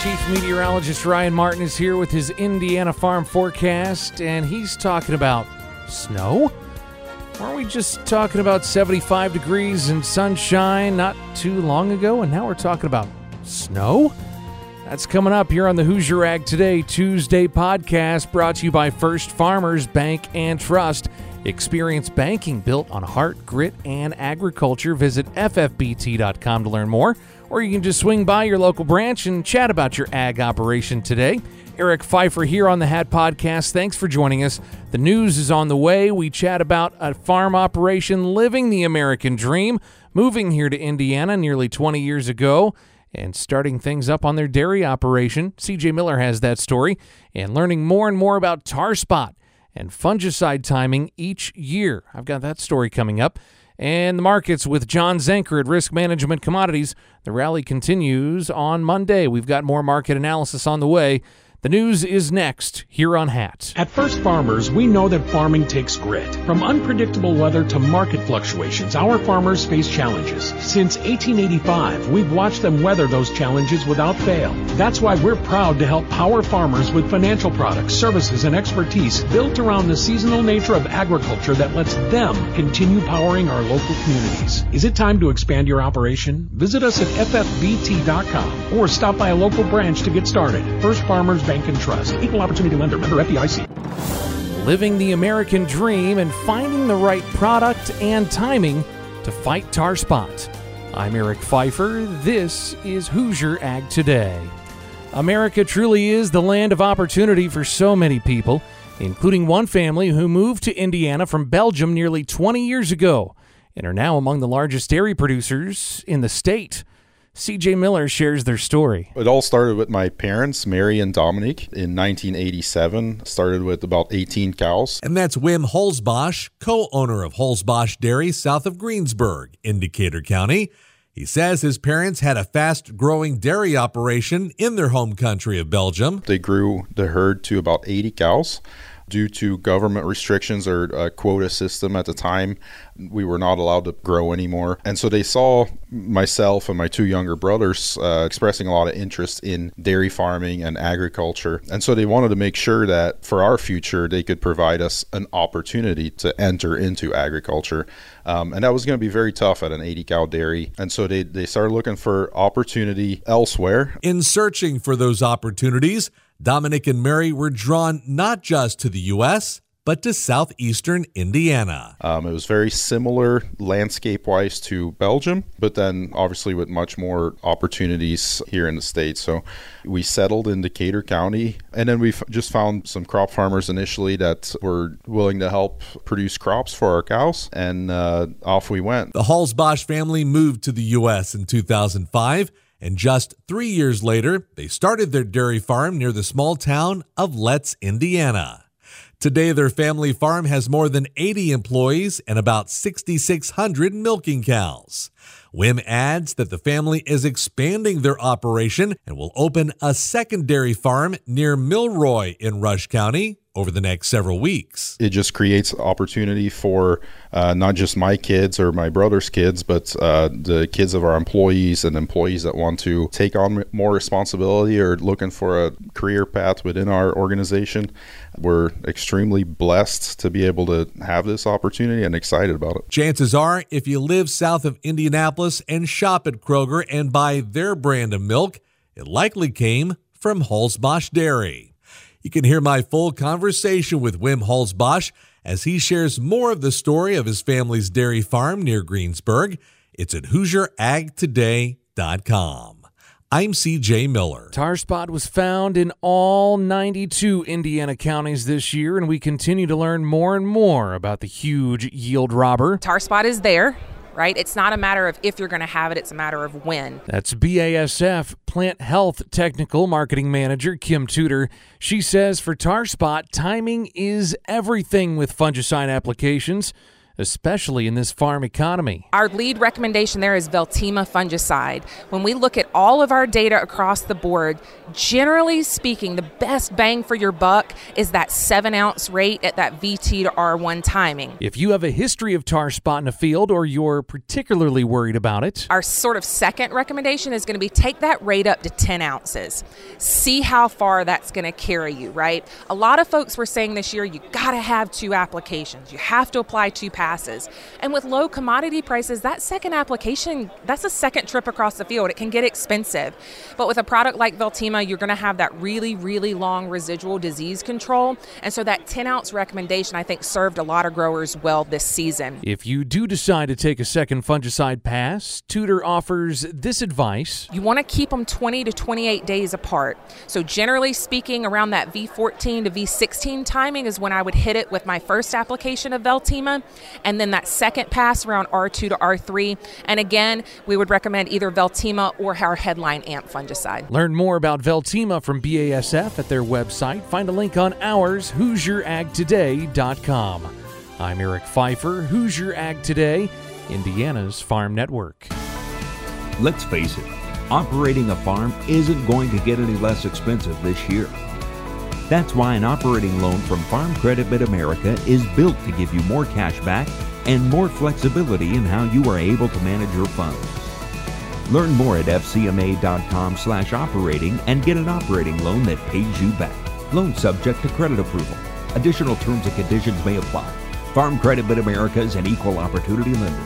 Chief Meteorologist Ryan Martin is here with his Indiana farm forecast, and he's talking about snow? Weren't we just talking about 75 degrees and sunshine not too long ago, and now we're talking about snow? That's coming up here on the Hoosier Ag Today Tuesday podcast, brought to you by First Farmers Bank and Trust. Experience banking built on heart, grit, and agriculture. Visit ffbt.com to learn more, or you can just swing by your local branch and chat about your ag operation today. Eric Pfeiffer here on the Hat Podcast. Thanks for joining us. The news is on the way. We chat about a farm operation living the American dream, moving here to Indiana nearly 20 years ago, and starting things up on their dairy operation. CJ Miller has that story, and learning more and more about tar spot and fungicide timing each year. I've got that story coming up. And the markets with John Zenker at Risk Management Commodities. The rally continues on Monday. We've got more market analysis on the way. The news is next here on Hat. At First Farmers, we know that farming takes grit. From unpredictable weather to market fluctuations, our farmers face challenges. Since 1885, we've watched them weather those challenges without fail. That's why we're proud to help power farmers with financial products, services, and expertise built around the seasonal nature of agriculture that lets them continue powering our local communities. Is it time to expand your operation? Visit us at ffbt.com or stop by a local branch to get started. First Farmers Bank and Trust. Equal Opportunity Lender. Member FDIC. Living the American dream and finding the right product and timing to fight tar spot. I'm Eric Pfeiffer. This is Hoosier Ag Today. America truly is the land of opportunity for so many people, including one family who moved to Indiana from Belgium nearly 20 years ago and are now among the largest dairy producers in the state. CJ Miller shares their story. It all started with my parents, Mary and Dominique, in 1987. Started with about 18 cows. And that's Wim Holzbosch, co-owner of Holzbosch Dairy south of Greensburg in Decatur County. He says his parents had a fast-growing dairy operation in their home country of Belgium. They grew the herd to about 80 cows. Due to government restrictions or a quota system at the time, we were not allowed to grow anymore. And so they saw myself and my two younger brothers expressing a lot of interest in dairy farming and agriculture. And so they wanted to make sure that for our future, they could provide us an opportunity to enter into agriculture. And that was going to be very tough at an 80-cow dairy. And so they started looking for opportunity elsewhere. In searching for those opportunities, Dominic and Mary were drawn not just to the U.S., but to southeastern Indiana. It was very similar landscape-wise to Belgium, but then obviously with much more opportunities here in the States. So we settled in Decatur County, and then we just found some crop farmers initially that were willing to help produce crops for our cows, and off we went. The Holzbosch family moved to the U.S. in 2005, and just 3 years later, they started their dairy farm near the small town of Letts, Indiana. Today, their family farm has more than 80 employees and about 6,600 milking cows. Wim adds that the family is expanding their operation and will open a secondary farm near Milroy in Rush County over the next several weeks. It just creates opportunity for not just my kids or my brother's kids, but the kids of our employees and employees that want to take on more responsibility or looking for a career path within our organization. We're extremely blessed to be able to have this opportunity and excited about it. Chances are, if you live south of Indianapolis and shop at Kroger and buy their brand of milk, it likely came from Holzbosch Dairy. You can hear my full conversation with Wim Holzbosch as he shares more of the story of his family's dairy farm near Greensburg. It's at HoosierAgToday.com. I'm CJ Miller. Tar spot was found in all 92 Indiana counties this year, and we continue to learn more and more about the huge yield robber. Tar spot is there, right? It's not a matter of if you're going to have it, it's a matter of when. That's BASF Plant Health Technical Marketing Manager Kim Tudor. She says for tar spot, timing is everything with fungicide applications. especially in this farm economy. Our lead recommendation there is Veltima fungicide. When we look at all of our data across the board, generally speaking, the best bang for your buck is that 7-ounce rate at that VT to R1 timing. If you have a history of tar spot in a field or you're particularly worried about it, our sort of second recommendation is going to be take that rate up to 10 ounces. See how far that's going to carry you, right? A lot of folks were saying this year, you got to have 2 applications. You have to apply 2 passes. And with low commodity prices, that second application, that's a second trip across the field. It can get expensive. But with a product like Veltima, you're going to have that really, really long residual disease control. And so that 10-ounce recommendation, I think, served a lot of growers well this season. If you do decide to take a second fungicide pass, Tudor offers this advice. You want to keep them 20 to 28 days apart. So generally speaking, around that V14 to V16 timing is when I would hit it with my first application of Veltima, and then that second pass around R2 to R3. And again, we would recommend either Veltima or our headline AMP fungicide. Learn more about Veltima from BASF at their website. Find a link on ours, HoosierAgToday.com. I'm Eric Pfeiffer, Hoosier Ag Today, Indiana's Farm Network. Let's face it, operating a farm isn't going to get any less expensive this year. That's why an operating loan from Farm Credit Mid-America is built to give you more cash back and more flexibility in how you are able to manage your funds. Learn more at fcma.com/operating and get an operating loan that pays you back. Loan subject to credit approval. Additional terms and conditions may apply. Farm Credit Mid-America is an equal opportunity lender.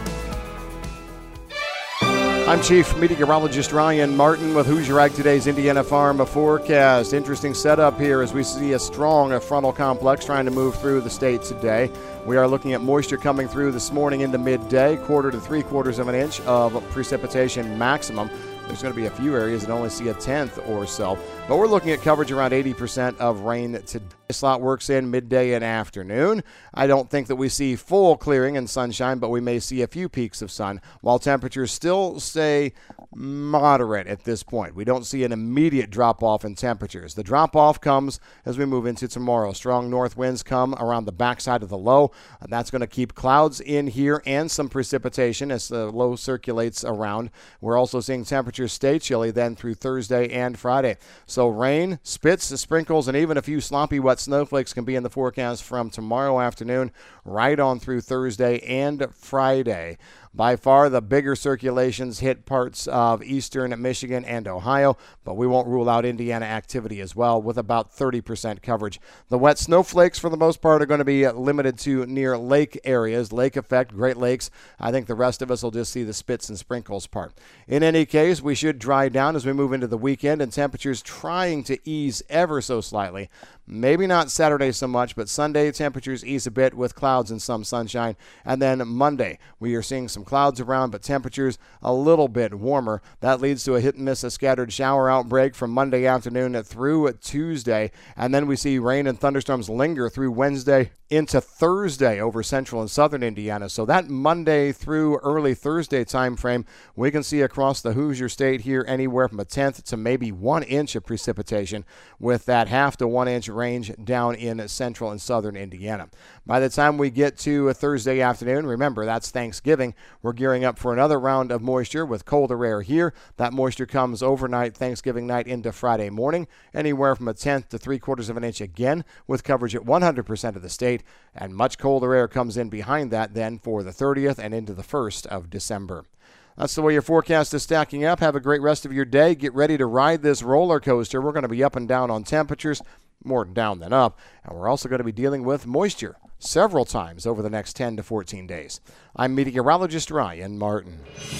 I'm Chief Meteorologist Ryan Martin with Hoosier Ag Today's Indiana Farm Forecast. Interesting setup here as we see a strong frontal complex trying to move through the state today. We are looking at moisture coming through this morning into midday, 1/4 to 3/4 of an inch of precipitation maximum. There's going to be a few areas that only see a 1/10 or so. But we're looking at coverage around 80% of rain today. Slot works in midday and afternoon. I don't think that we see full clearing and sunshine, but we may see a few peaks of sun, while temperatures still stay moderate at this point. We don't see an immediate drop-off in temperatures. The drop-off comes as we move into tomorrow. Strong north winds come around the backside of the low, and that's going to keep clouds in here and some precipitation as the low circulates around. We're also seeing temperatures stay chilly then through Thursday and Friday. So rain, spits, sprinkles, and even a few sloppy wet snowflakes can be in the forecast from tomorrow afternoon right on through Thursday and Friday. By far, the bigger circulations hit parts of eastern Michigan and Ohio, but we won't rule out Indiana activity as well with about 30% coverage. The wet snowflakes, for the most part, are going to be limited to near lake areas, lake effect, Great Lakes. I think the rest of us will just see the spits and sprinkles part. In any case, we should dry down as we move into the weekend, and temperatures trying to ease ever so slightly. Maybe not Saturday so much, but Sunday temperatures ease a bit with clouds and some sunshine. And then Monday, we are seeing some clouds around, but temperatures a little bit warmer. That leads to a hit and miss, a scattered shower outbreak from Monday afternoon through Tuesday. And then we see rain and thunderstorms linger through Wednesday into Thursday over central and southern Indiana. So that Monday through early Thursday time frame, we can see across the Hoosier State here anywhere from a 1/10 to maybe 1 inch of precipitation, with that 1/2 to 1 inch range down in central and southern Indiana. By the time we get to a Thursday afternoon, remember that's Thanksgiving, we're gearing up for another round of moisture with colder air here. That moisture comes overnight Thanksgiving night into Friday morning, anywhere from a 1/10 to 3/4 of an inch again, with coverage at 100% of the state. And much colder air comes in behind that then for the 30th and into the 1st of December. That's the way your forecast is stacking up. Have a great rest of your day. Get ready to ride this roller coaster. We're going to be up and down on temperatures, more down than up. And we're also going to be dealing with moisture several times over the next 10 to 14 days. I'm meteorologist Ryan Martin.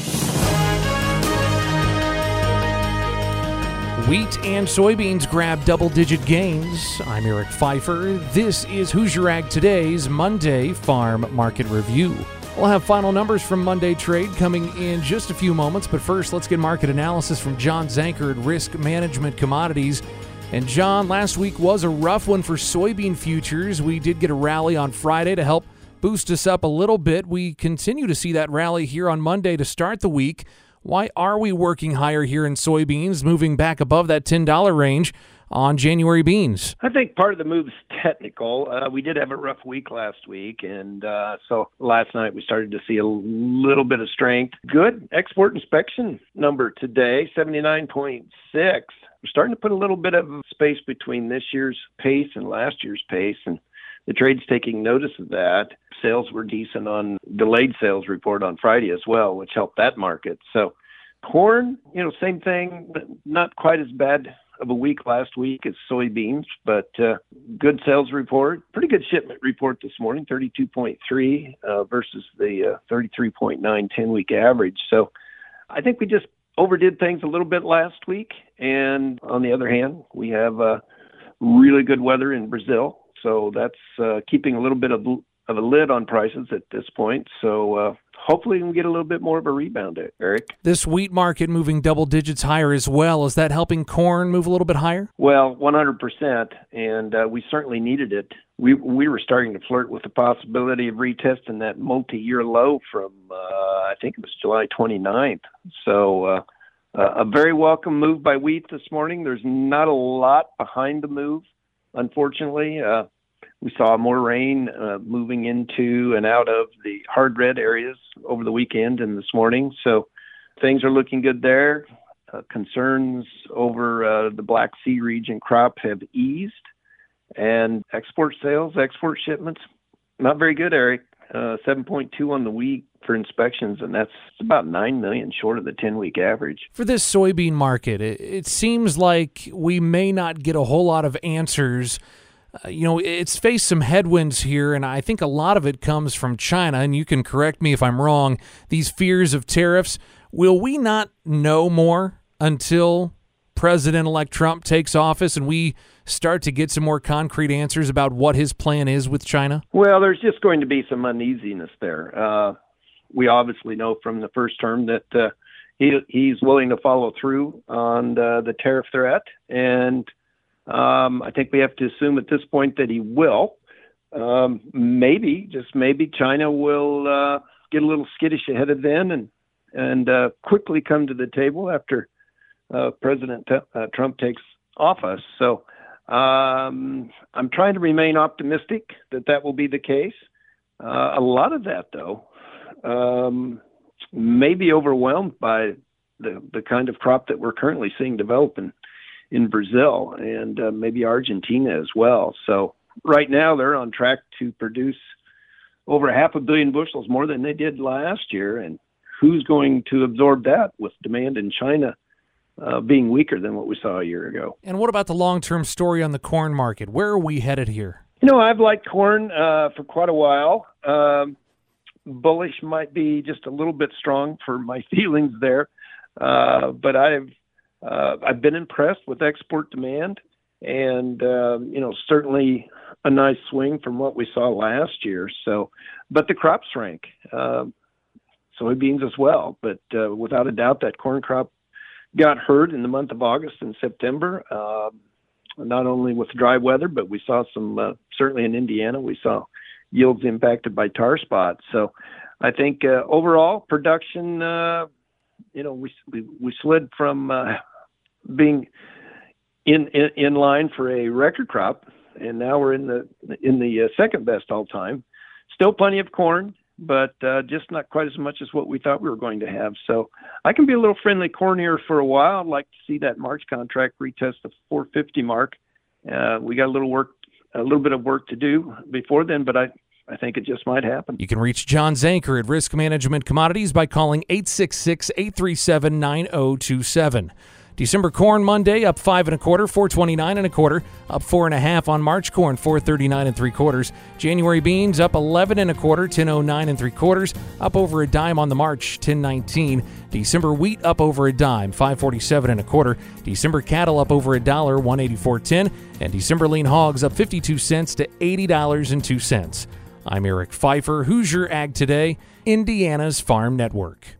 Wheat and soybeans grab double-digit gains. I'm Eric Pfeiffer. This is Hoosier Ag Today's Monday Farm Market Review. We'll have final numbers from Monday trade coming in just a few moments, but first let's get market analysis from John Zanker at Risk Management Commodities. And John, last week was a rough one for soybean futures. We did get a rally on Friday to help boost us up a little bit. We continue to see that rally here on Monday to start the week. Why are we working higher here in soybeans, moving back above that $10 range? on January beans? I think part of the move is technical. We did have a rough week last week, and so last night we started to see a little bit of strength. Good export inspection number today, 79.6. We're starting to put a little bit of space between this year's pace and last year's pace, and the trade's taking notice of that. Sales were decent on delayed sales report on Friday as well, which helped that market. So corn, same thing, not quite as bad of a week last week as soybeans, but good sales report. Pretty good shipment report this morning, 32.3 versus the 33.9 10-week average. So I think we just overdid things a little bit last week. And on the other hand, we have really good weather in Brazil. So that's keeping a little bit of a lid on prices at this point. So hopefully we can get a little bit more of a rebound, Eric. This wheat market moving double digits higher as well. Is that helping corn move a little bit higher? Well, 100%. And we certainly needed it. We were starting to flirt with the possibility of retesting that multi-year low from, I think it was July 29th. So a very welcome move by wheat this morning. There's not a lot behind the move. Unfortunately, we saw more rain moving into and out of the hard red areas over the weekend and this morning. So things are looking good there. Concerns over the Black Sea region crop have eased. And export shipments, not very good, Eric. 7.2 on the week for inspections, and that's about 9 million short of the 10-week average. For this soybean market, it seems like we may not get a whole lot of answers. It's faced some headwinds here, and I think a lot of it comes from China, and you can correct me if I'm wrong, these fears of tariffs. Will we not know more until President-elect Trump takes office and we start to get some more concrete answers about what his plan is with China? Well, there's just going to be some uneasiness there. We obviously know from the first term that he's willing to follow through on the tariff threat, and I think we have to assume at this point that he will. Maybe China will get a little skittish ahead of then and quickly come to the table after President Trump takes office. So I'm trying to remain optimistic that will be the case. A lot of that, though, may be overwhelmed by the kind of crop that we're currently seeing develop in Brazil and maybe Argentina as well. So right now they're on track to produce over 500 million bushels more than they did last year. And who's going to absorb that with demand in China being weaker than what we saw a year ago? And what about the long-term story on the corn market? Where are we headed here? I've liked corn for quite a while. Bullish might be just a little bit strong for my feelings there. But I've been impressed with export demand and, certainly a nice swing from what we saw last year. So, but the crop shrank, soybeans as well. But without a doubt, that corn crop got hurt in the month of August and September, not only with dry weather, but we saw some, certainly in Indiana, we saw yields impacted by tar spots. So I think overall production, we slid from being in line for a record crop, and now we're in the second best all time. Still plenty of corn, but just not quite as much as what we thought we were going to have. So I can be a little friendly cornier for a while. I'd like to see that March contract retest the 450 mark. We got a little bit of work to do before then, but I think it just might happen. You can reach John Zanker at Risk Management Commodities by calling 866-837-9027. December corn Monday up 5 1/4, 429 1/4, up 4 1/2 on March corn, 439 3/4. January beans up 11 1/4, 1009 3/4, up over a dime on the March, 1019. December wheat up over a dime, 547 1/4. December cattle up over $1, 184.10, and December lean hogs up 52 cents to $80.02. I'm Eric Pfeiffer, Hoosier Ag Today, Indiana's Farm Network.